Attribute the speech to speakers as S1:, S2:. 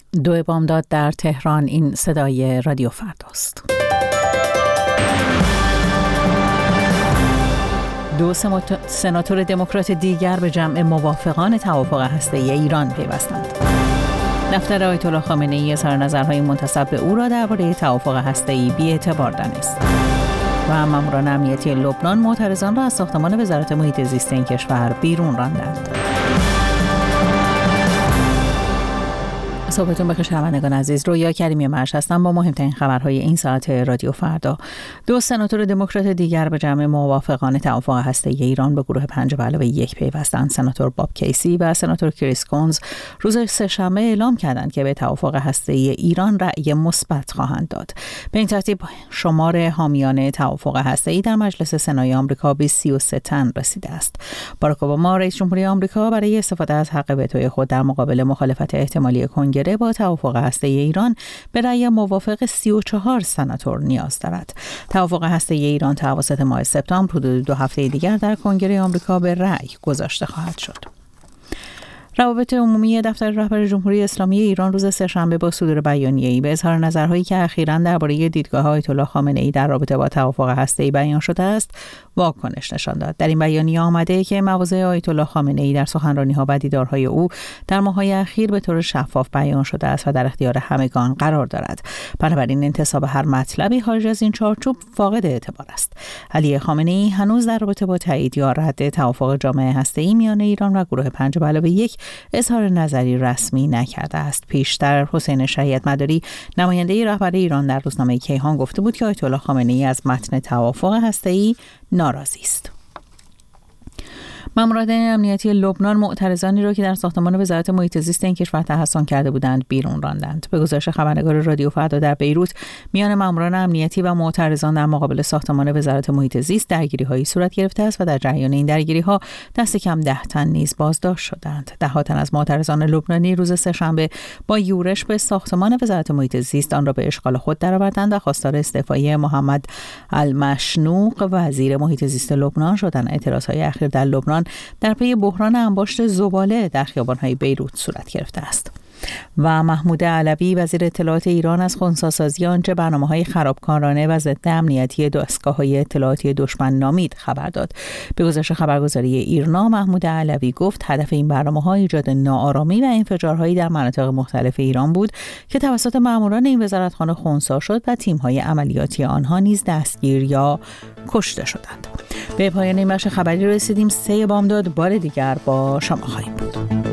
S1: 2 بامداد در تهران. این صدای رادیو فرداست. 2 سناتور دموکرات دیگر به جمع موافقان توافق هسته‌ای ایران پیوستند. دفتر آیت الله خامنه‌ای اظهار نظرهای منتسب به او را درباره توافق هسته‌ای بی‌اعتبار دانست. و ماموران امنیتی لبنان معترضان را از ساختمان وزارت محیط زیست این کشور بیرون راندند. صبحتون بخیر شنوندگان عزیز. رویا کریمی مرش هستم با مهمترین خبرهای این ساعت رادیو فردا. 2 سناتور دموکرات دیگر به جمع موافقان توافق هسته‌ای ایران به گروه 5+1 پیوستند. سناتور باب کیسی و سناتور کریس کونز روز سه‌شنبه اعلام کردند که به توافق هسته‌ای ایران رأی مثبت خواهند داد. به این ترتیب شمار حامیان توافق هسته‌ای در مجلس سنای آمریکا به 33 تن رسیده است. باراک اوباما رئیس جمهوری آمریکا برای استفاده از حق وتوی خود در مقابل مخالفت احتمالی کنگره با توافق هسته‌ای ایران به رأی موافق 34 سناتور نیاز دارد. توافق هسته‌ای ایران تا اواسط ماه سپتامبر حدود 2 هفته دیگر در کنگره آمریکا به رأی گذاشته خواهد شد. روابط عمومی دفتر رهبر جمهوری اسلامی ایران روز سه‌شنبه با صدور بیانیه‌ای به اظهار نظرهایی که اخیراً درباره دیدگاه آیت الله خامنه‌ای در رابطه با توافق هسته‌ای بیان شده است، واکنش نشان داد. در این بیانیه آمده که مواضع آیت الله خامنه‌ای در سخنرانی‌ها و دیدارهای او در ماه‌های اخیر به طور شفاف بیان شده است و در اختیار همگان قرار دارد. بنابراین انتساب هر مطلبی خارج از این چارچوب فاقد اعتبار است. علی خامنه‌ای هنوز در رابطه با تایید یا رد توافق جامع هسته‌ای میان ایران و گروه 5+1 اظهار نظری رسمی نکرده است. پیشتر حسین شهیت مداری نماینده رهبر ایران در روزنامه کیهان گفته بود که آیت الله خامنه‌ای از متن توافق هسته‌ای ناراضی است. ماموران امنیتی لبنان معترضانی را که در ساختمان وزارت محیط زیست این کشور تحصن کرده بودند بیرون راندند. به گزارش خبرنگار رادیو فردا در بیروت، میان ماموران امنیتی و معترضان در مقابل ساختمان وزارت محیط زیست درگیری‌هایی صورت گرفته است و در جریان این درگیری‌ها دست کم 10 تن نیز بازداشت شدند. 10 تن از معترضان لبنانی روز سه‌شنبه با یورش به ساختمان وزارت محیط زیست آن را به اشغال خود درآوردند و خواستار استعفای محمد المشنوق وزیر محیط زیست لبنان شدند. اعتراضهای اخیر در لبنان در پی بحران انباشت زباله در خیابان‌های بیروت صورت گرفته است. و محمود علوی وزیر اطلاعات ایران از خنثی‌سازی آنچه برنامه‌های خرابکارانه و ضد امنیتی دستگاه‌های اطلاعاتی دشمن نامید خبر داد. به گزارش خبرگزاری ایرنا، محمود علوی گفت هدف این برنامه‌ها ایجاد ناآرامی و انفجارهایی در مناطق مختلف ایران بود که توسط ماموران این وزارتخانه خنثی شد و تیم‌های عملیاتی آنها نیز دستگیر یا کشته شدند. به پایان این بخش خبری رسیدیم. 3 بامداد بار دیگر با شما خواهیم بود.